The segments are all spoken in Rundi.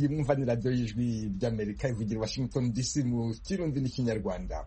iyi mwumva ni radiyo y'ijwi ry'Amerika ivugira i Washington DC mu Kirundi n'Ikinyarwanda.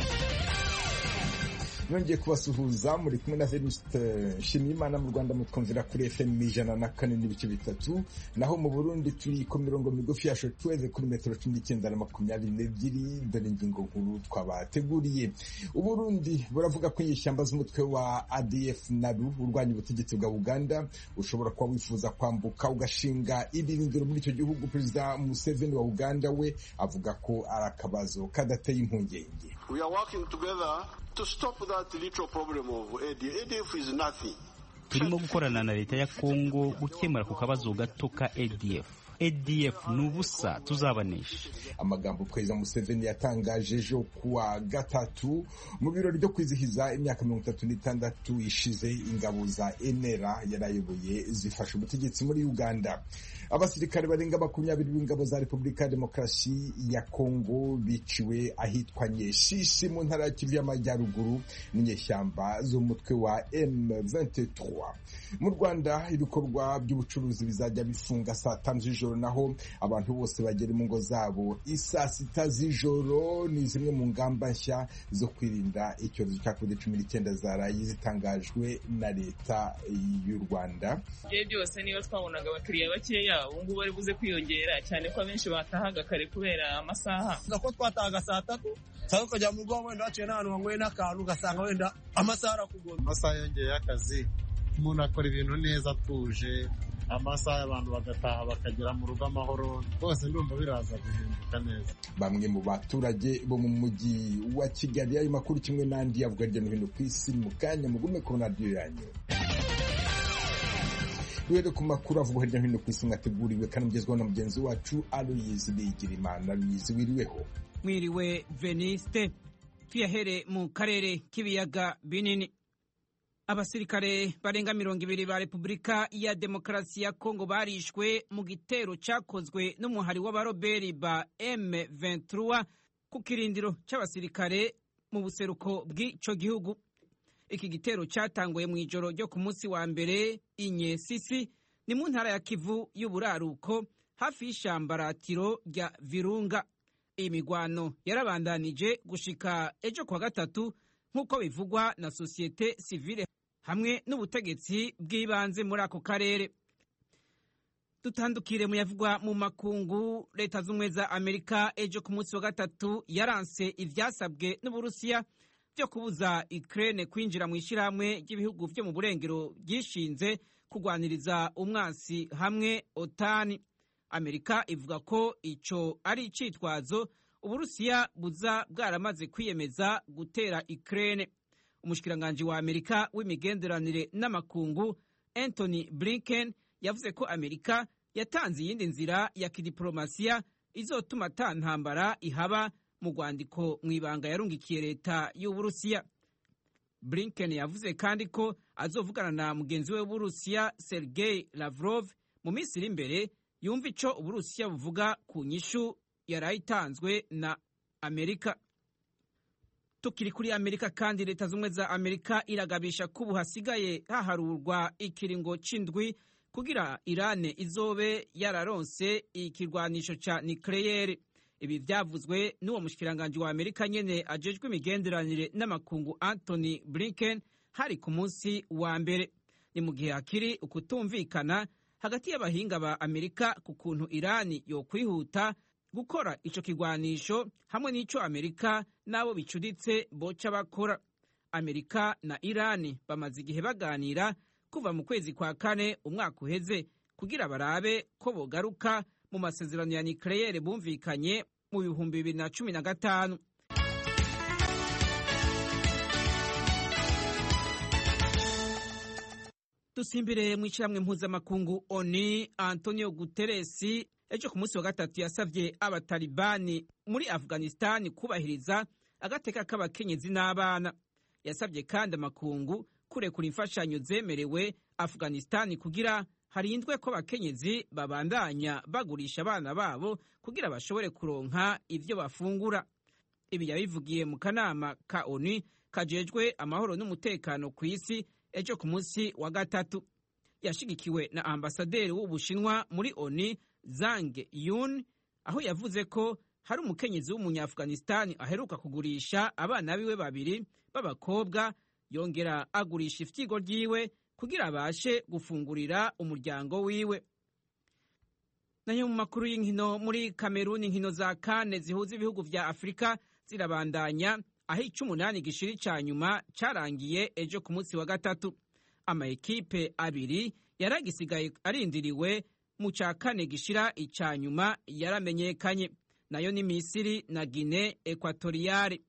Nongeye kubasuhuza muri kumwe na Venuste Nshimiyimana. Mu Rwanda mutwumvira kuri FM 104.3, naho mu Burundi turi ku mirongo migufi ya shortwave kuri metero 19 na 22. Dore ingingo nkuru twabateguriye. Uburundi buravuga ko inyeshyamba z'umutwe wa ADF NALU urwanya ubutegetsi bwa Uganda ushobora kuba wifuza kwambuka ugashinga ibirindiro muri icyo gihugu. Perezida Museveni wa Uganda we avuga ko ari akabazo kadateye impungenge. We are working together to stop that little problem of ADF. ADF is nothing. Turimo gukorana na leta ya Kongo gukemura ku kabazo gato ka ADF ni ubusa, tuzabanesha. Amagambo Perezida Museveni yatangaje ejo kuwa gatatu mu birori byo kwizihiza imyaka 36 ishize ingabo za NRA yarayoboye zifasha ubutegetsi muri Uganda. Abasirikare barenga 20 b'ingabo za Repubulika ya Demokarasi ya Kongo biciwe ahitwa Nyeshishi mu ntara ya Kivu y'Amajyaruguru n'inyeshyamba z'umutwe wa M23. Mu Rwanda ibikorwa by'ubucuruzi bizajya bifunga saa 5 z'ijoro, naho abantu bose bagera mu ngo zabo isaa 6 z'ijoro. Ni zimwe mu ngamba nshya zo kwirinda icyorezo cya COVID-19 zaraye zitangajwe na leta y'u Rwanda. Byose niyo twabonaga abakiriya bakeya, ubu ngubu bari buze kwiyongera cyane ko abenshi batahaga kare kubera amasaha. Ko twatahaga saa 3 cyangwa kujya mu rwego wenda waciye n'ahantu wanyweye n'akantu ugasanga wenda amasaha arakugora. Amasaha yongeye y'akazi umuntu akora ibintu neza atuje, amasaha abantu bagataha bakagera mu rugo amahoro, rwose ndumva biraza guhinduka neza. Bamwe mu baturage bo mu mujyi wa Kigali, ayo makuru kimwe n'andi avuga hirya no hino ku isi mu kanya mugume ku radiyo yanyu. Duhere ku makuru avuga hirya no hino ku isi mwateguriwe kandi mugezweho na mugenzi wacu Aloyizi Bigirimana. Aloyizi, wiriweho? Mwiriwe Veniste. Tuyahere mu karere k'ibiyaga binini. Abasirikare barenga 200 ba Repubulika ya Demokarasi ya Kongo barishwe mu gitero cyakozwe n'umuhari w'abaroberi ba M23 ku kirindiro cy'abasirikare mu buseruko bw'ico gihugu. Iki gitero cyatanguye mu ijoro ryo ku munsi wa mbere Inyesisi, ni mu ntara ya Kivu y'Uburaruko hafi y'ishambaratiro rya Virunga. Iyi migwano yarabandanije gushika ejo kwa gatatu nk'uko bivugwa na societe civile hamwe n'ubutegetsi bw'ibanze muri ako karere. Dutandukire mu yavugwa mu makungu. Leta z'Ubumwe za Amerika ejo ku munsi wa gatatu yaranse ivyasabwe n'Uburusiya byo kubuza Ukraine kwinjira mu ishirahamwe ry'ibihugu byo mu burengero byishinze kugwaniriza umwansi hamwe OTAN. Amerika ivuga ko ico ari icitwazo Uburusiya buza bwaramaze kwiyemeza gutera Ukraine. Umushikiranganje wa Amerika w'imigenderanire n'amakungu Anthony Blinken yavuze ko Amerika yatanze iyindi nzira ya kidiplomasiya izotuma ata ntambara ihaba mu rwandiko mw'ibanga yarungikiye leta y'Uburusiya. Blinken yavuze kandi ko azovugana na mugenzi we w'Uburusiya Sergei Lavrov mu minsi iri imbere yumva ico Uburusiya buvuga ku nyishu yarayitanzwe na Amerika. Tukiri kuri Amerika kandi, Leta z'Ubumwe za Amerika iragabisha ko ubu hasigaye haharurwa ikiringo c'indwi kugira Irane izobe yararonse ikirwanisho ca nucleaire. Ibi vyavuzwe n'uwo mushikiranganje wa Amerika nyene ajejwe imigenderanire n'amakungu Anthony Blinken hari ku munsi wa mbere. Ni mu gihe hakiri ukutumvikana hagati y'abahinga ba Amerika ku kuntu Irani yo kwihuta gukora ico kigwanisho hamwe n'ico Amerika nabo bicuditse boca bakora. Amerika na Irani bamaze igihe baganira kuva mu kwezi kwa kane umwaka uheze kugira barabe ko bogaruka mu masezerano ya nucleaire bumvikanye mu 2015. Dusimbire mu ishyirahamwe mpuzamakungu ONU. Antonio Guterres ejo ku munsi wa gatatu yasavye abatalibani muri Afghanistan kubahiriza agateka k'abakenyezi n'abana. Yasavye kandi amakungu kurekura imfashanyo zemerewe Afghanistan kugira harindwe ko abakenyezi babandanya bagurisha abana babo kugira bashobore kuronka ivyo bafungura. Ibi yabivugiye mu kanama ka ONU kajejwe amahoro n'umutekano ku isi ejo ku munsi wa gatatu. Yashigikiwe na ambasaderi w'Ubushinwa muri ONU Zhang Yun, aho yavuze ko hari umukenyezi w'umunya-Afghanistan aheruka kugurisha abana biwe babiri b'abakobwa, yongera agurisha ifyigo ryiwe kugira abashe gufungurira umuryango wiwe. Nayo mu makuru y'inkino, muri Kameruni inkino za kane zihuza ibihugu vya Afurika zirabandanya, aho ic'umunani gishiri ca nyuma carangiye ejo ku munsi wa gatatu. Amaekipe abiri yaragisigaye arindiriwe mu ca kane gishira ica nyuma yaramenyekanye, nayo ni Misiri na Guinea Equatoriale.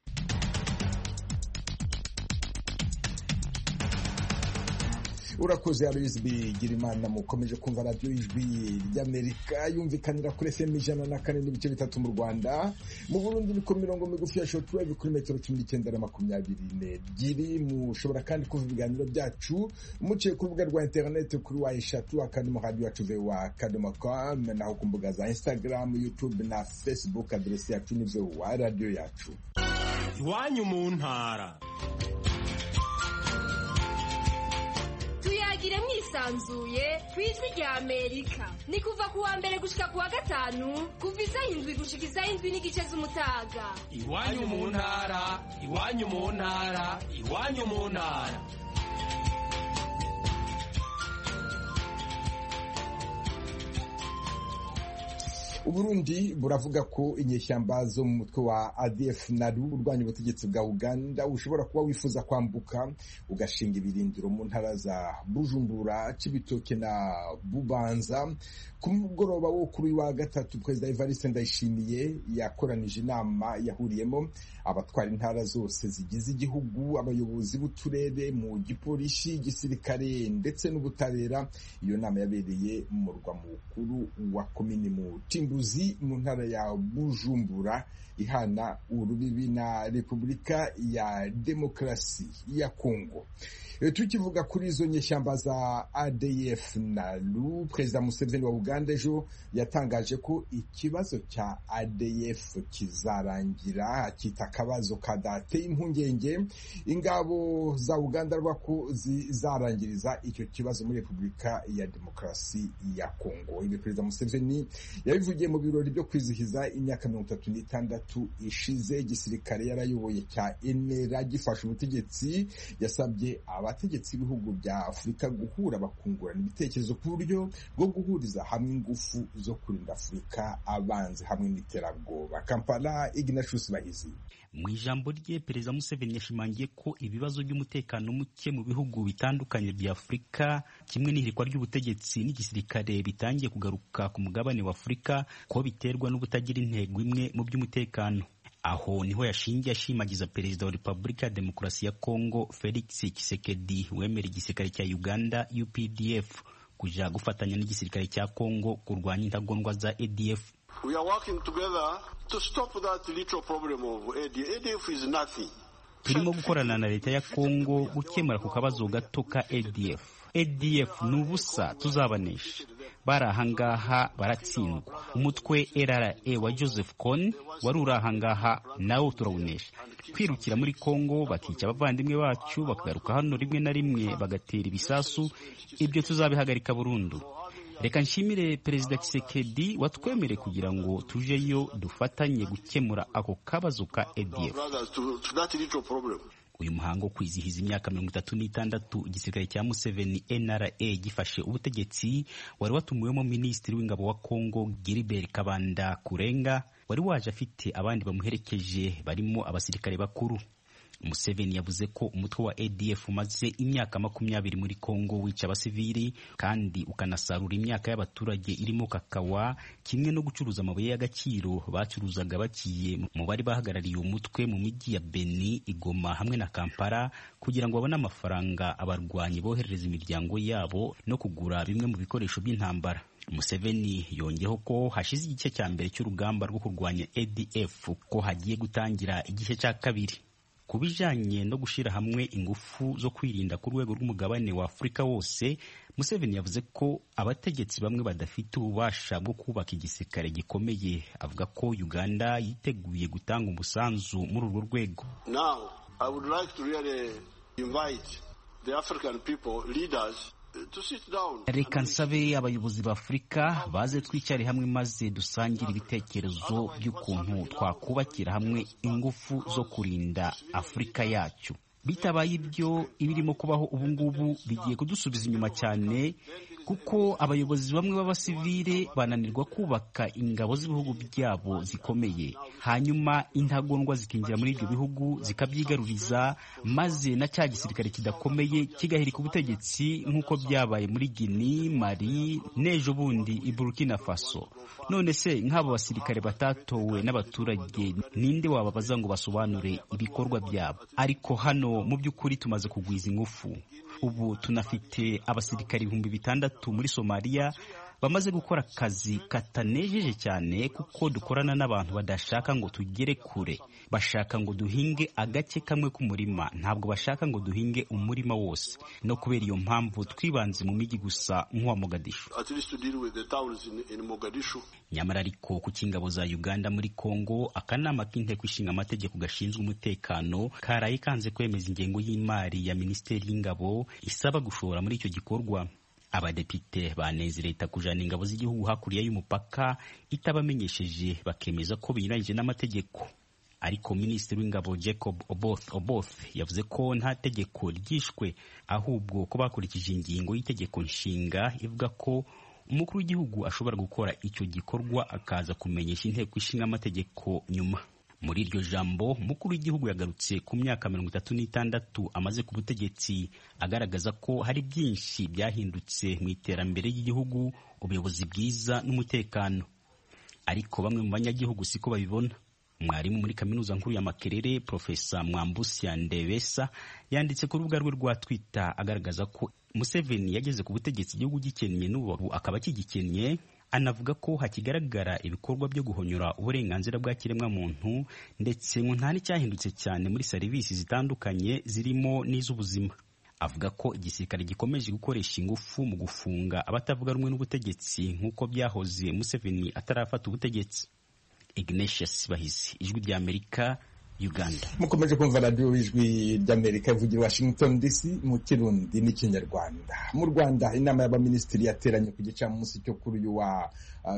Urakoze Aloys Bigirimana. Mukomeje kumva radio Ijwi ry'Amerika yumvikanira kuri FM 104.3 mu Rwanda. Mu Burundi ni ku mirongo migufi ya shortwave kuri metero 19 na 22. Mushobora kandi kumva ibiganiro byacu muciye ku rubuga rwa internet kuri wa radio@radio.com, naho ku mbuga za Instagram, YouTube na Facebook. Adresi yacu ni wa radio yacu. Iwanyu mu ntara. Tuyagire mwisanzuye kw'Ijwi rya Amerika. Ni kuva ku wa mbere gushika ku wa gatanu, kuva isaha 7 gushika isaha 7 n'igice z'umutaga. Iwanyu mu ntara, iwanyu mu ntara, iwanyu mu ntara. Uburundi buravuga ko inyeshyamba zo mu mutwe wa ADF NALU urwanya ubutegetsi bwa Uganda ushobora kuba wifuza kwambuka ugashinga ibirindiro mu ntara za Bujumbura, Cibitoke na Bubanza. Ku mugoroba wo kuri wa gatatu, Perezida Evariste Ndayishimiye yakoranije inama yahuriyemo abatwara intara zose zigize igihugu, abayobozi b'uturere, mu gipolisi, gisirikare ndetse n'ubutabera. Iyo nama yabereye mu murwa mukuru wa komini Mutimbuzi mu ntara ya Bujumbura ihana urubibi na Repubulika ya Demokarasi ya Kongo. Tukivuga kuri izo nyeshyamba za ADF NALU, Perezida Museveni wa Uganda ejo yatangaje ko ikibazo cya ADF kizarangira, akita akabazo kadateye impungenge. Ingabo za Uganda rwako zizarangiriza icyo kibazo muri Repubulika ya Demokarasi ya Kongo. Ibi Perezida Museveni yabivugiye mu birori byo kwizihiza imyaka 36 ishize igisirikare yarayoboye cya NRA gifasha ubutegetsi. Yasabye abategetsi b'ibihugu bya Afurika guhura bakungurana ibitekerezo ku buryo bwo guhuriza hamwe ingufu zo kurinda Afurika abanzi hamwe n'iterabwoba. Kampala, Ignatius Bahizi. Mu ijambo rye, Perezida Museveni yashimangiye ko ibibazo by'umutekano muke mu bihugu bitandukanye bya Afurika kimwe n'ihirikwa ry'ubutegetsi n'igisirikare bitangiye kugaruka ku mugabane wa Afurika ko biterwa n'ubutagira intego imwe mu by'umutekano. Aho niho yashingiye ashimagiza Perezida wa Repubulika ya Demokarasi ya Kongo Felix Tshisekedi wemera igisirikare cya Uganda UPDF kuja gufatanya n'igisirikare cya Kongo kurwanya intagondwa za ADF. We are working together to stop that little problem of ADF. ADF is nothing. Turimo gukorana na leta ya Kongo gukemura ku kabazo gato ka ADF. ADF nubusa, tuzabanesha. Barahangaha baratsindwa. Umutwe LRA wa Joseph Kony wari urahangaha nawo turawunesha. Kwirukira muri Kongo bakica abavandimwe bacu bakagaruka hano rimwe na rimwe bagatera ibisasu, ibyo tuzabihagarika burundu. Reka nshimire Perezida Tshisekedi watwemere kugira ngo tujeyo dufatanye gukemura ako kabazo ka ADF. Uyu muhango kwizihiza imyaka 36 igisirikare cya Museveni NRA gifashe ubutegetsi wari watumiwemo Minisitiri w'Ingabo wa Kongo Gilbert Kabanda Kurenga, wari waje afite abandi bamuherekeje barimo abasirikare bakuru. Museveni yavuze ko umutwe wa ADF umaze imyaka 20 muri Kongo wica abasivili kandi ukanasarura imyaka y'abaturage irimo kakawa, kimwe no gucuruza amabuye y'agaciro bacuruzaga bakiye mu bari bahagarariye umutwe mu miji ya Beni, Igoma hamwe na Kampala kugira ngo babone amafaranga abarwanyi boherereza imiryango yabo no kugura bimwe mu bikoresho by'intambara. Museveni yongeyeho ko hashize igice cya mbere cy'urugamba rwo kurwanya ADF ko hagiye gutangira igice cya kabiri. Kubijanye no gushira hamwe ingufu zo kwirinda ku rwego rw'umugabane wa Afurika wose, Museveni yavuze ko abategetsi bamwe badafite ububasha bwo kubaka igisirikare gikomeye. Avuga ko Uganda yiteguye gutanga umusanzu muri urwo rwego. Now, I would like to really invite the African people, leaders, reka nsabe abayobozi ba Afurika baze twicare hamwe maze dusangire ibitekerezo by'ukuntu twakubakira hamwe ingufu zo kurinda Afurika yacu. Bitabaye ibyo, ibirimo kubaho ubu ngubu bigiye kudusubiza inyuma cyane, kuko abayobozi bamwe b'abasivile bananirwa kubaka ingabo z'ibihugu byabo zikomeye, hanyuma intagondwa zikinjira muri ibyo bihugu zikabyigaruriza, maze na cya gisirikare kidakomeye kigahirika ubutegetsi nk'uko byabaye muri Guinea, Mali, n'ejo bundi i Burkina Faso. None se nk'abo basirikare batatowe n'abaturage, ninde wababaza ngo basobanure ibikorwa byabo? Ariko hano mu by'ukuri tumaze kugwiza ingufu. Ubu tunafite abasirikari 6,000 muri Somalia bamaze gukora akazi katanejeje cyane, kuko dukorana n'abantu badashaka ngo tugere kure. Bashaka ngo duhinge agace kamwe k'umurima, ntabwo bashaka ngo duhinge umurima wose. No kubera iyo mpamvu twibanze mu migi gusa nk'uwa Mogadishu. Nyamara ariko ku cy'ingabo za Uganda muri Kongo, akanama k'inteko ishinga amategeko gashinzwe umutekano karaye kanze kwemeza ingengo y'imari ya Minisiteri y'Ingabo isaba gushora muri icyo gikorwa. Abadepite baneze leta kujana ingabo z'igihugu hakuriya y'umupaka itabamenyesheje, bakemeza ko binyuranyije n'amategeko. Ariko Minisitiri w'Ingabo Jacob Oboth yavuze ko nta tegeko ryishwe, ahubwo ko bakurikije ingingo y'itegeko nshinga ivuga ko umukuru w'igihugu ashobora gukora icyo gikorwa akaza kumenyesha inteko ishinga amategeko nyuma. Muri iryo jambo, umukuru w'igihugu yagarutse ku myaka 36 amaze ku butegetsi, agaragaza ko hari byinshi byahindutse mu iterambere ry'igihugu, ubuyobozi bwiza n'umutekano. Ariko bamwe mu banyagihugu siko babibona. Mwarimu muri kaminuza nkuru ya Makerere, Profesa Mwambusya Ndebesa, yanditse ku rubuga rwe rwa Twitter agaragaza ko Museveni yageze ku butegetsi igihugu gikennye n'ubu akaba kigikennye. Anavuga ko hakigaragara ibikorwa byo guhonyora uburenganzira bwa kiremwamuntu, ndetse ngo nta n'icyahindutse cyane muri serivisi zitandukanye zirimo n'iz'ubuzima. Avuga ko igisirikare gikomeje gukoresha ingufu mu gufunga abatavuga rumwe n'ubutegetsi nk'uko byahoze Museveni atarafata ubutegetsi. Ignatius Bahizi, Ijwi ry'Amerika, Uganda. Mukomeje kumva radio Ijwi ry'Amerika ivugira Washington DC mu Kirundi n'Ikinyarwanda. Mu Rwanda, inama y'abaminisitiri yateranye ku gicamunsi cyo kuri uyu wa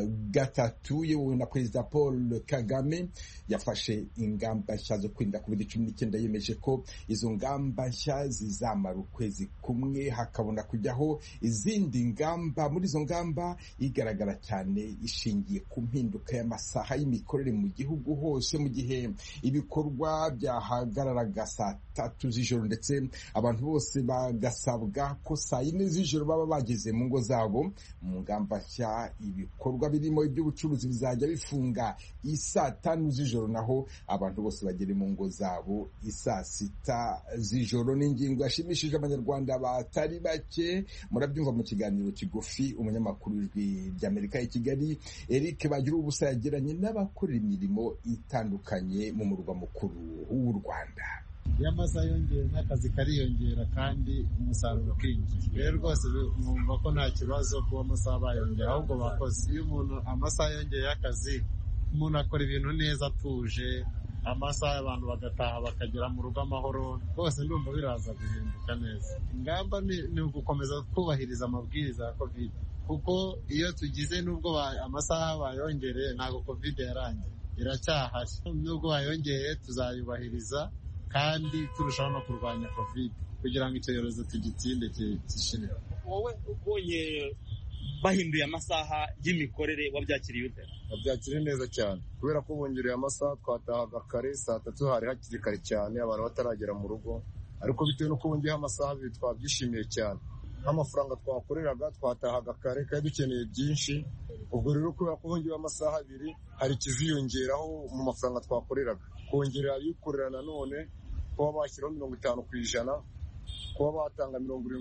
gatatu yewe na Perezida Paul Kagame yafashe ingamba nshya zo kwirinda COVID-19. Yemeje ko izo ngamba nshya zizamara ukwezi kumwe, hakabona kujyaho izindi ngamba. Muri izo ngamba igaragara cyane ishingiye ku mpinduka y'amasaha y'imikorere mu gihugu hose, mu gihe ibikorwa byahagararaga saa 3 z'ijoro ndetse abantu bose bagasabwa ko saa 4 z'ijoro baba bageze mu ngo zabo. Mu ngamba nshya ibikorwa birimo iby'ubucuruzi bizajya bifunga isaa 5 z'ijoro, naho abantu bose bagere mu ngo zabo isaa 6 z'ijoro. N'ingingo yashimishije abanyarwanda batari bake. Murabyumva mu kiganiro kigufi umunyamakuru w'Ijwi ry'Amerika i Kigali Eric Bagiruwubusa yagiranye n'abakora imirimo itandukanye mu murwa mukuru w'u Rwanda. Y'amasaha yongera n'akazi kariyongera kandi umusaruro ukiyongera. Rero rwose mwumva ko nta kibazo kuba amasaha bayongera, ahubwo bakoze. Iyo umuntu amasaha yongeye y'akazi, umuntu akora ibintu neza atuje, amasaha abantu bagataha bakagera mu rugo amahoro, rwose ndumva biraza guhinduka neza. Ingamba ni ugukomeza kubahiriza amabwiriza ya COVID, kuko iyo tugize nubwo amasaha bayongereye ntabwo COVID yarangiye, iracyahari. Nubwo bayongeye tuzayubahiriza kandi turushaho no kurwanya COVID kugira ngo icyorezo tugitsinde gishire. Wowe ubonye bahinduye amasaha y'imikorere wabyakiriye ute? Wabyakiriye neza cyane, kubera ko bongereye amasaha. Twatahaga kare saa 3, hari hakiri kare cyane abantu bataragera mu rugo, ariko bitewe no kubongeyeho amasaha twabyishimiye cyane. Nk'amafaranga twakoreraga twatahaga kare kandi dukeneye byinshi, ubwo rero kubera ko bongeyeho amasaha 2 hari ikiziyongeraho mu mafaranga twakoreraga. Kongerera abikorera nanone kuba bashyiraho 50%, kuba batanga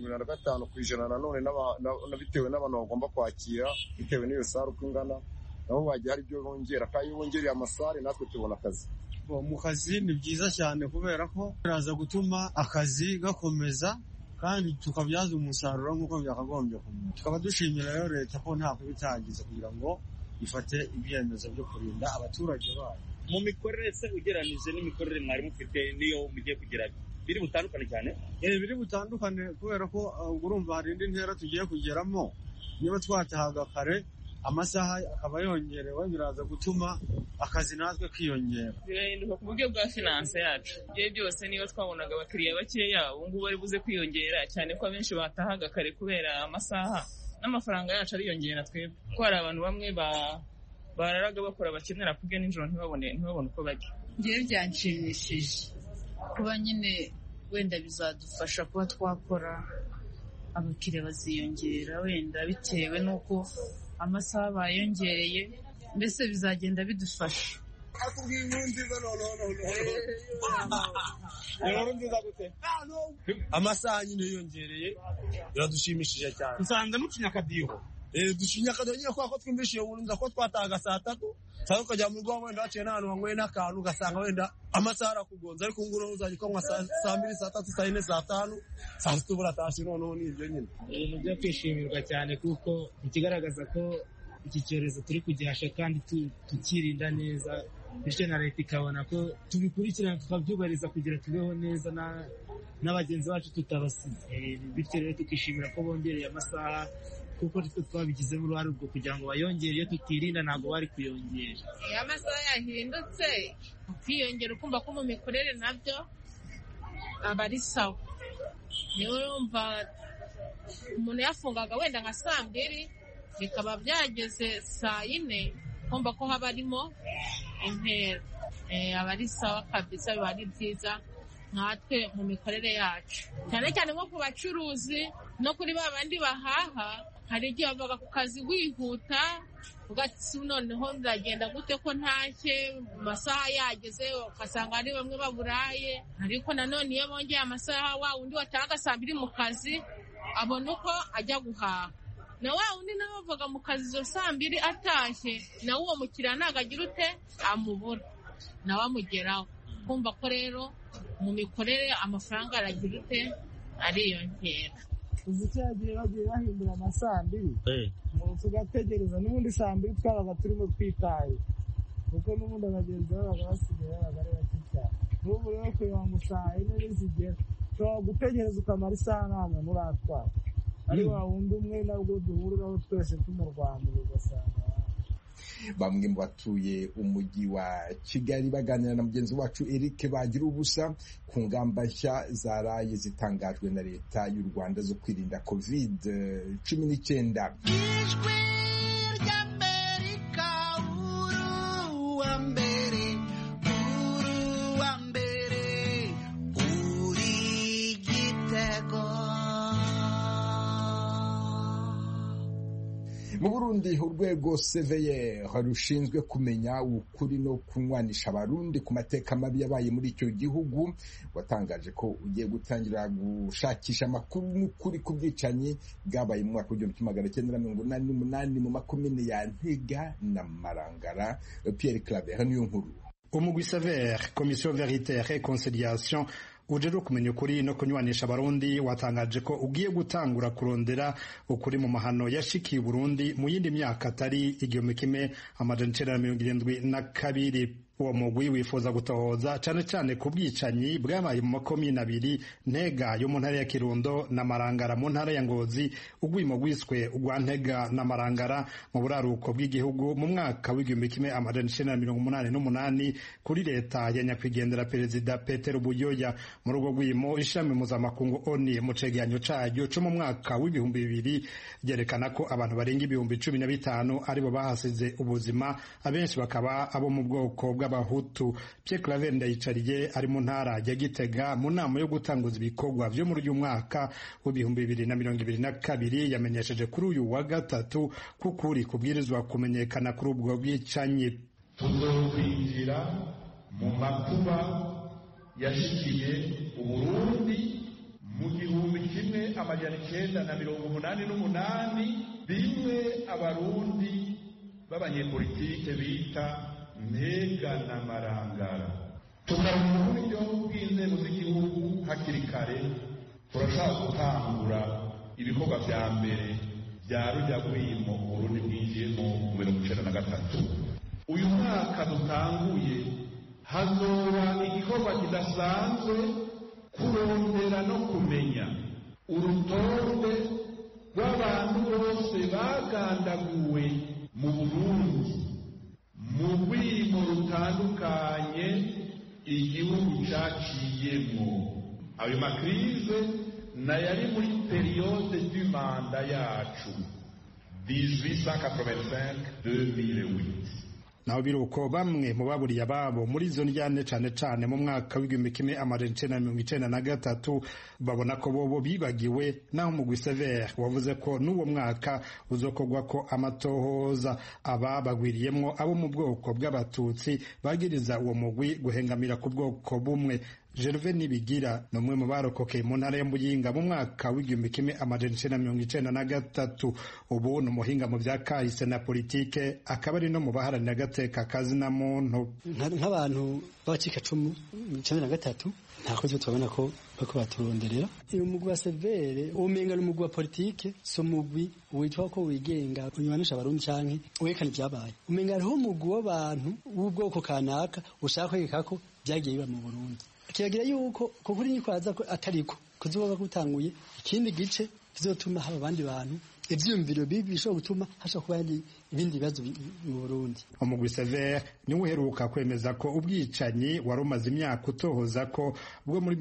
75% nanone bitewe n'abantu bagomba kwakira, bitewe n'iyo sare uko ingana, nabo bagiye hari ibyo bongera. Kandi iyo bongereye amasare natwe tubona akazi. Mu kazi ni byiza cyane kubera ko biraza gutuma akazi gakomeza kandi tukabyaza umusaruro nk'uko byakagombye kumera. Tukaba dushimira rero leta ko nta kubitangiza kugira ngo ifate ibyemezo byo kurinda abaturage bayo. Mu mikorere se ugeranije n'imikorere mwari mufite niyo mugiye kugerageza, biri butandukane cyane. Biri butandukane kubera ko urumva hari indi ntera tugiye kugeramo. Niba twatahaga kare amasaha akaba yongerewe biraza gutuma akazi natwe kiyongera. Birahinduka ku buryo bwa finance yacu. Ibyo byose niba twabonaga abakiriya bakeya ubu ngubu bari buze kwiyongera cyane ko abenshi batahaga kare kubera amasaha n'amafaranga yacu ariyongera twebwe. Ko hari abantu bamwe bararaga bakora bakenera kurya nijoro ntibabone uko barya. Ngewe byanshimishije kuba nyine wenda bizadufasha kuba twakora abakiriya baziyongera wenda bitewe n'uko amasaha bayongereye, mbese bizagenda bidufasha. Amasaha nyine yongereye biradushimishije cyane. Usanze mucinya akadiho. Ducinya akadiho nyine ko twumvishije burundu ko twatahaga saa 3 cyangwa ukajya mu rugo wenda waciye n'ahantu wanyweye n'akantu ugasanga wenda amasaha arakugonze, ariko nguro uzajya ukanywa saa 2, saa 3, saa 4, saa 5, saa 6 buratashye. Noneho ni ibyo nyine ibintu byo kwishimirwa cyane kuko ikigaragaza ko iki cyorezo turi kugihasha kandi tukirinda neza, bityo na leta ikabona ko tubikurikirana tukabyubahiriza kugira tubeho neza n'abagenzi bacu tutabasize. Bityo rero tukishimira ko bongereye amasaha kuko twabigizemo uruhare rwo kugira ngo bayongere. Iyo tutirinda ntabwo bari kuyongera. Amasaha yahindutse ukiyongera ukumva ko mu mikorere nabyo aba ari sawa. Niyo urumva umuntu yafungaga wenda nka saa 2 bikaba byageze saa 4 kumva ko haba harimo intera. Aba ari sawa kabisa, biba ari byiza natwe mu mikorere yacu, cyane cyane nko ku bacuruzi no kuri ba bandi bahaha. Hari igihe bavaga ku kazi wihuta ugati noneho ndagenda gute ko ntashye amasaha yageze, ugasanga ari bamwe baburaye. Ariko nanone iyo bongeye amasaha wa undi watahaga saa 2 mu kazi abona uko ajya guhaha, na wa undi nawe bavaga mu kazi zo saa 2 atashye, na uwo mukiriya nagagira ute amubura nawe amugeraho. Kumva ko rero mu mikorere amafaranga aragira ute ariyongera. Cyagiye bagiye bahindura amasaha 2 tugategereza n'ubundi saa 2 twabaga turimo twitaye kuko n'ubundi abagenzi babaga basigaye babaga ari bake cyane. N'ubu rero kugira ngo saa 4 zigera ushobora gutegereza ukamara isaha nta muntu uratwara, ari wa wundi umwe nabwo duhuriraho twese tumurwanira ugasanga. Bamwe mu batuye umujyi wa Kigali baganira na mugenzi wacu Eric Bagirubusa ku ngamba nshya zaraye zitangajwe na leta y'u Rwanda zo kwirinda COVID-19. Ijwi ry'Amerika uruwa mbere uri igitego. Mu Burundi urwego CVR rushinzwe kumenya ukuri no kunywanisha abarundi ku mateka mabi yabaye muri icyo gihugu watangaje ko ugiye gutangira gushakisha amakuru n'ukuri ku bwicanyi bwabaye mu mwaka w'1988 mu makomine ya Ntega na Marangara. Pierre Claver niyo nkuru. Umugwi CVR, Commission Vérité et Conciliation, ujejwe kumenya ukuri no kunywanisha abarundi watangaje ko ugiye gutangura kurondera ukuri mu mahano yashikiye Burundi mu yindi myaka atari 1972. Uwo mugwi wifuza gutohoza cyane cyane ku bwicanyi bwabaye mu makomine 2, Ntega yo mu ntara ya Kirundo na Marangara mu ntara ya Ngozi, ugwimo gwiswe ugwa Ntega na Marangara mu buraruko bw'igihugu mu mwaka w'1988 kuri leta ya nyakwigendera Perezida Petero Buyoya. Mu rugo gwimo ishami mpuzamakungu ONU mu cegeranyo cayo cyo mu mwaka w'2000 yerekana ko abantu barenga 15,000 aribo bahasize ubuzima, abenshi bakaba abo mu bwoko bw'abahutu. Pierre Claver Ndayicariye ari mu ntara ya Gitega mu nama yo gutanguza ibikorwa byo muri uyu mwaka w'2022 yamenyesheje kuri uyu wa gatatu kukuri kubwirizwa kumenyekana kuri ubwo bwicanyi. Tuzokwinjira mu makuba yashikiye Uburundi mu 1988 bimwe abarundi b'abanyepolitike bita Ntega na Marangara. Tukarunda uburyo bw'inzego z'igihugu hakiri kare turashaka gutangura ibikorwa vya mbere vya rujya rwimo Burundi bwinjiyemo mu 1993. Uyu mwaka dutanguye hazoba igikorwa kidasanzwe kurondera no kumenya urutonde rw'abantu bose bagandaguwe mu Burundi mu rwimo rutandukanye igihugu caciyemwo. Ayo makrize nayo ari muri periyode y'imanda yacu 1885-2008. naho biruko bamwe mu baburiye ababo muri izo njyane cane mu mwaka w'1993 babona ko bobo bibagiwe, naho mugwi Severe wavuze ko n'uwo mwaka uzokogwa ko amatohoza. Aba bagwiriyemwo abo mu bwoko bw'abatutsi bagiriza uwo mugwi guhengamira ku bwoko bumwe. Gervais Nibigira ni umwe mu barokokeye mu ntara ya Muyinga mu mwaka w'1993. Ubu ni umuhinga mu vya kahise na politike, akaba ari no mu baharanira agateka kazina muntu. Nk'abantu b'abacikacumu mu 1993 ntako tubona ko bako baturonderera. Uyu mugwi wa Severe umenga ni umugwi wa politike, so mugwi witwa ko wigenga unywanisha abarundi canke wekana ibyabaye. Umenga ariho umugwi w'abantu w'ubwoko kanaka ushaka kwegeka ko byagiye biba mu Burundi. Kiragira yuko kuri nyikwaza ko atariko kuzoba gutanguye ikindi gice kizotuma haba abandi bantu ivyumviro bibi bishobora gutuma hasha kuba ibindi bibazo mu Burundi. Umugwi Severe ni uheruka kwemeza ko ubwicanyi warumaze imyaka utohoza ko bwo muri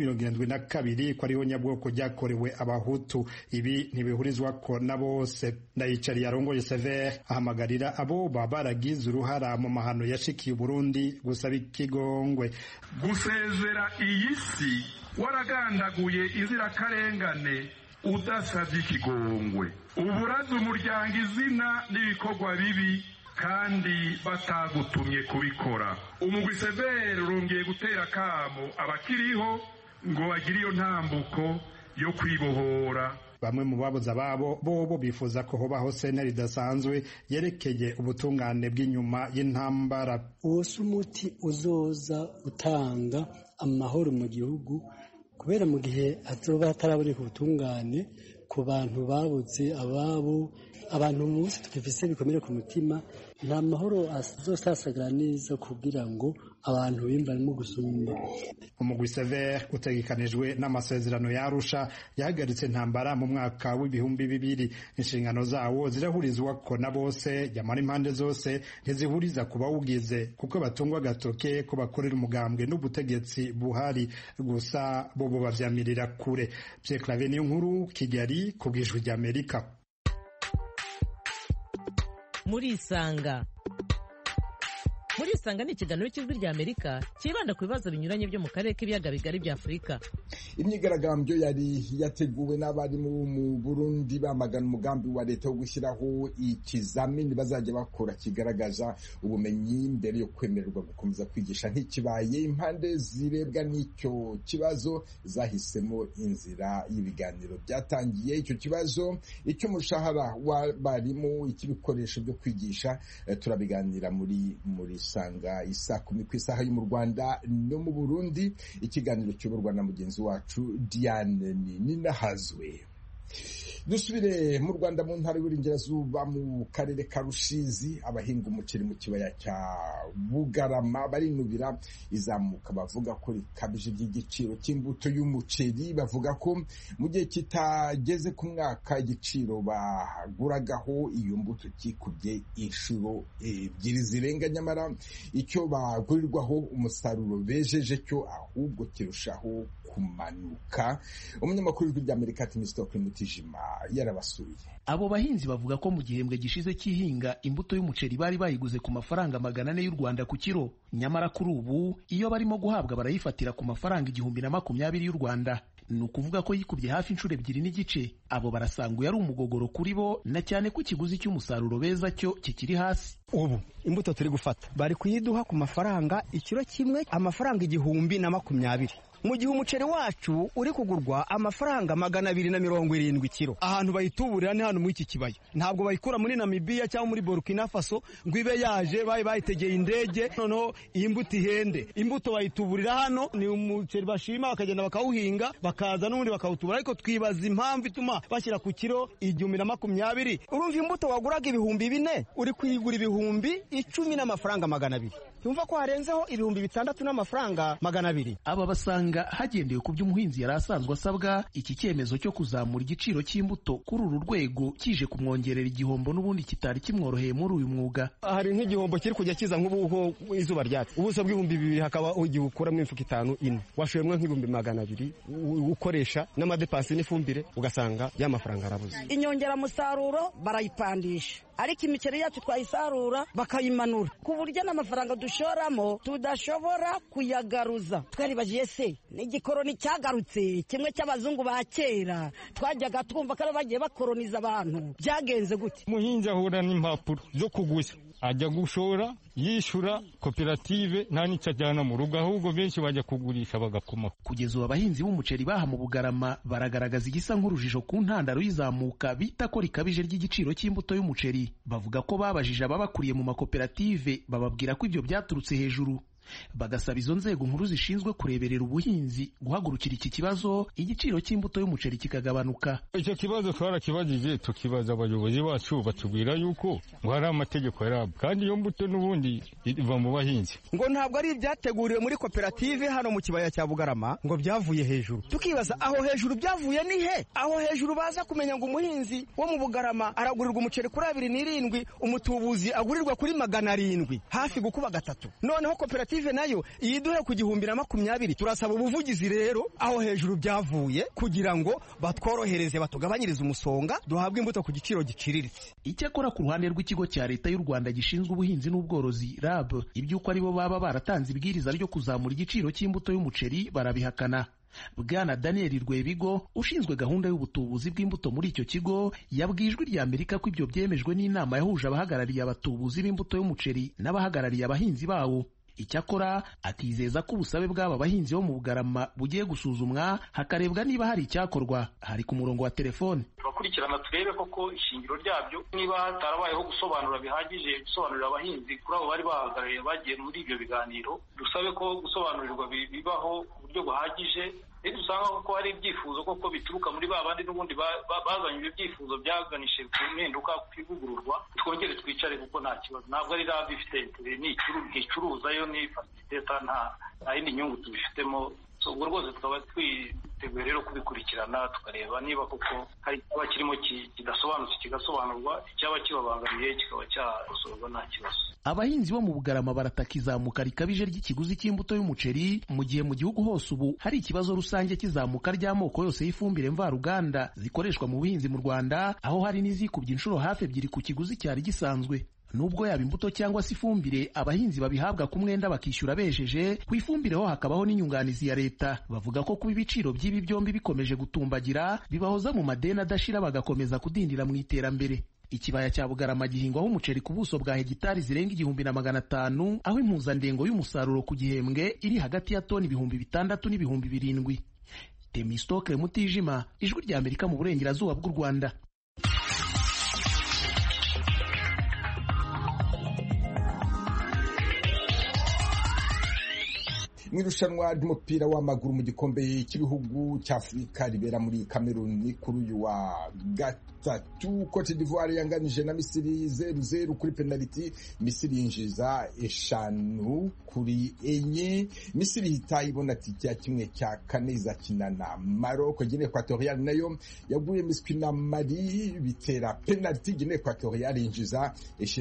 1972 ko ariho nyabwoko ryakorewe abahutu. Ibi ntibihurizwa ko na bose. Ndayicari yarongoye Severe ahamagarira abo baragize uruhara mu mahano yashikiye Burundi gusaba ikigongwe. Gusezera iyi si waragandaguye inzirakarengane udasabye ikigongwe, uburaza umuryango izina n'ibikorwa bibi kandi batagutumye kubikora. Umugwi Severe urongeye gutera kamo abakiriho ngo bagire iyo ntambuko yo kwibohora. Bamwe mu babuze ababo bobo bifuza ko hobaho sentare idasanzwe yerekeye ubutungane bw'inyuma y'intambara. Uwo si umuti uzoza utanga amahoro mu gihugu, kubera mu gihe hazoba hataraboneka ubutungane ku bantu babuze ababo, abantu munsi tukifise bikomere ku mutima, nta mahoro azosasagara neza kugira ngo abantu bimbarimo gusumba. Umugwi Severe utegekanijwe n'amasezerano ya Arusha yahagaritse intambara mu mwaka w'2000. Inshingano zawo zirahurizwa ko na bose, yamara impande zose ntizihuriza kuba ugize kuko batungwa agatoke ko bakorera umugambwe n'ubutegetsi buhari gusa bo bavyamirira kure. Pierre Claver Niyonkuru, Kigali, ku bw'Ijwi ry'Amerika. Murisanga ni ikiganiro cy'Ijwi ry'Amerika kibanda ku bibazo binyuranye byo mu karere k'ibiyaga bigari bya Afurika. Imyigaragambyo yari yateguwe n'abarimu mu Burundi bamagana umugambi wa leta wo gushyiraho ikizamini bazajya bakora kigaragaza ubumenyi mbere yo kwemererwa gukomeza kwigisha ntikibaye. Impande zirebwa n'icyo kibazo zahisemo inzira y'ibiganiro. Byatangiye icyo kibazo icy'umushahara w'abarimu, icy'ibikoresho byo kwigisha, turabiganira muri Sanga isa 10 ku isaha yo mu Rwanda no mu Burundi. Ikiganiro cy'uburwa na mugenzi wacu Diane Ninahazwe. Dusubire mu Rwanda mu ntara y'Uburengerazuba mu karere ka Rusizi, abahinga umuceri mu kibaya cya Bugarama barinubira izamuka bavuga ko rikabije ry'igiciro cy'imbuto y'umuceri. Bavuga ko mu gihe kitageze ku mwaka igiciro baguragaho iyo mbuto kikubye inshuro ebyiri zirenga, nyamara icyo bagurirwaho umusaruro bejeje cyo ahubwo kirushaho kumanuka. Umunyamakuru w'Ijwi ry'Amerika Timistoke Mutijima yarabasuye. Abo bahinzi bavuga ko mu gihembwe gishize cy'ihinga imbuto y'umuceri bari bayiguze ku mafaranga 400 y'u Rwanda ku kiro, nyamara kuri ubu iyo barimo guhabwa barayifatira ku mafaranga 1020 y'u Rwanda. Ni ukuvuga ko yikubye hafi inshuro 2 n'igice. Abo barasanga ari umugogoro kuri bo, na cyane ko ikiguzi cy'umusaruro beza cyo kikiri hasi. Ubu imbuto turi gufata bari kuyiduha ku mafaranga ikiro kimwe amafaranga 1020. Mu gihe umuceri wacu uri kugurwa amafaranga 270 kilo. Ahantu bayituburira ni hano muri iki kibaya, ntabwo bayikura muri Namibia cyangwa muri Burkina Faso ngo ibe yaje bayitegeye indege noneho iyi mbuto ihende. Imbuto bayituburira hano, ni umuceri bashima bakagenda bakawuhinga bakaza n'ubundi bakawutubura, ariko twibaza impamvu ituma bashyira ku kilo 1020. Urumva imbuto waguraga 4,000 uri kuyigura 10,010 n'amafaranga 200. yumva ko harenzeho 6,000 n'amafaranga 200. Aba basanga hagendewe ku by'umuhinzi yari asanzwe asabwa, iki cyemezo cyo kuzamura igiciro cy'imbuto kuri uru rwego kije kumwongerera igihombo n'ubundi kitari kimworoheye muri uyu mwuga. Hari nk'igihombo kiri kujya kiza nk'ubu izuba ryatse, ubuso bw'2,000 hakaba ugiye ukuramo imifuka 5 ine, washoyemwe nk'ibihumbi 200 ukoresha n'amadepansi n'ifumbire, ugasanga ya mafaranga arabuze. Inyongera musaruro barayipandisha, ariko imiceri yacu twayisarura bakayimanura ku buryo n'amafaranga dushoramo tudashobora kuyagaruza. Twaribagiye se n'igikoroni cyagarutse kimwe cy'abazungu ba kera twajyaga twumva ko bagiye bakoroniza abantu, byagenze gute? Umuhinzi ahura n'impapuro zo kuguza, ajya gushora yishura koperative nta nicyo ajyana mu rugo, ahubwo benshi bajya kugurisha bagakomaho. Kugeza ubu abahinzi b'umuceri baha mu Bugarama baragaragaza igisa nk'urujijo ku ntandaro y'izamuka bita ko rikabije ry'igiciro cy'imbuto y'umuceri. Bavuga ko babajije ababakuriye mu makoperative, bababwira ko ibyo byaturutse hejuru. Bagasaba izo nzego nkuru zishinzwe kureberera ubuhinzi guhagurukira iki kibazo, igiciro cy'imbuto y'umuceri kikagabanuka. Icyo kibazo twarakibajije, tukibaza abayobozi bacu, batubwira yuko ngo hari amategeko yarabwo, kandi iyo mbuto n'ubundi iva mu bahinzi, ngo ntabwo ari ibyateguriwe muri koperative hano mu kibaya cya Bugarama, ngo byavuye hejuru. Tukibaza aho hejuru byavuye ni he? Aho hejuru baza kumenya ngo umuhinzi wo mu Bugarama aragurirwa umuceri kuri 2,700, umutubuzi agurirwa kuri 700, hafi gukuba 3. Noneho koperative nayo iyiduhe ku 1,020. Turasaba ubuvugizi rero aho hejuru byavuye kugira ngo batworohereze, batugabanyirize umusonga, duhabwe imbuto ku giciro giciriritse. Icyakora ku ruhande rw'ikigo cya leta y'u Rwanda gishinzwe ubuhinzi n'ubworozi RAB, iby'uko aribo baba baratanze ibwiriza ryo kuzamura igiciro cy'imbuto y'umuceri barabihakana. Bwana Daniel Rwebigo ushinzwe gahunda y'ubutubuzi bw'imbuto muri icyo kigo yabwiye Ijwi ry'Amerika ko ibyo byemejwe n'inama yahuje abahagarariye abatubuzi b'imbuto y'umuceri n'abahagarariye abahinzi bawo. Icyakora akizeza ko ubusabe bw'aba bahinzi bo mu Bugarama bugiye gusuzumwa hakarebwa niba hari icyakorwa. Hari ku murongo wa telefone. Turakurikirana turebe koko ishingiro ryabyo, niba hatarabayeho gusobanura bihagije, gusobanurira abahinzi kuri abo bari bahagarariye bagiye muri ibyo biganiro. Dusabe ko gusobanurirwa bibaho ku buryo buhagije. Rero usanga ko hari ibyifuzo koko bituruka muri babandi n'ubundi bazanye ibyo byifuzo byaganishe ku mpinduka, kwivugururwa. Twongere twicare kuko nta kibazo, ntabwo ari RAB ifite icuruza yo ni facilitator, nta yindi nyungu tubifitemo. Ubwo rwose tukaba twiteguye rero kubikurikirana tukareba niba koko hari ikiba kirimo kidasobanutse kigasobanurwa, icyaba kibabangamiye kikaba cyasosorwa nta kibazo. Abahinzi bo mu Bugarama barataka izamuka rikabije ry'ikiguzi cy'imbuto y'umuceri, mu gihe mu gihugu hose ubu hari ikibazo rusange cy'izamuka ry'amoko yose y'ifumbire mvaruganda zikoreshwa mu buhinzi mu Rwanda, aho hari n'izikubye inshuro hafi 2 ku kiguzi cyari gisanzwe. Nubwo yaba imbuto cyangwa se ifumbire abahinzi babihabwa ku mwenda bakishyura bejeje, ku ifumbire ho hakabaho n'inyunganizi ya leta. Bavuga ko kuba ibiciro by'ibi byombi bikomeje gutumbagira bibahoza mu madeni adashira, bagakomeza kudindira mu iterambere. Ikibaya cya Bugarama gihingwaho umuceri ku buso bwa hegitari zirenga 1,500, aho impuzandengo y'umusaruro ku gihembwe iri hagati ya toni 6,000 n'ibihumbi 7,000. Temistoke Mutijima, Ijwi ry'Amerika mu burengerazuba bw'u Rwanda. mu irushanwa ry'umupira w'amaguru mu gikombe cy'ibihugu cy'Afurika ribera muri Cameroon kuri uyu wa gatatu. Cote d'Ivoire yanganije na Misiri 0-0 kuri penalty. Misiri yinjiza 5-4. Misiri ihita ibona tike ya 1/4 izakina na Maroc. Guinea Equatoriale nayo yaguye miswi na Mali bitera penalty. Guinea Equatoriale yinjiza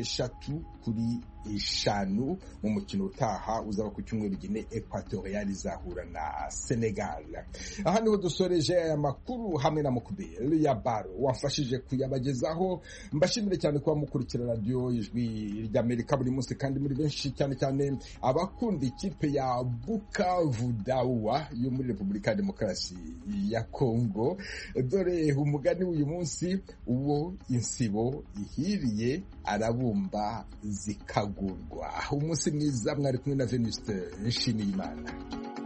6-5 mu mukino utaha uzaba ku cyumweru. Guinea Equatoriale izahura na Senegal. Aha niho dusoreje aya makuru hamwe na Mukubeli ya Baro wafashije kuyabagezaho. Mbashimire cyane kuba mukurikira radio Ijwi ry'Amerika buri munsi kandi muri benshi, cyane cyane abakunda ikipe ya Bukavu Dawa yo muri Repubulika ya Demokarasi ya Kongo. Dore umugani uyu munsi, uwo insibo ihiriye arabumba zikagurwa. Umunsi mwiza, mwari kumwe na Venuste Nshimiyimana.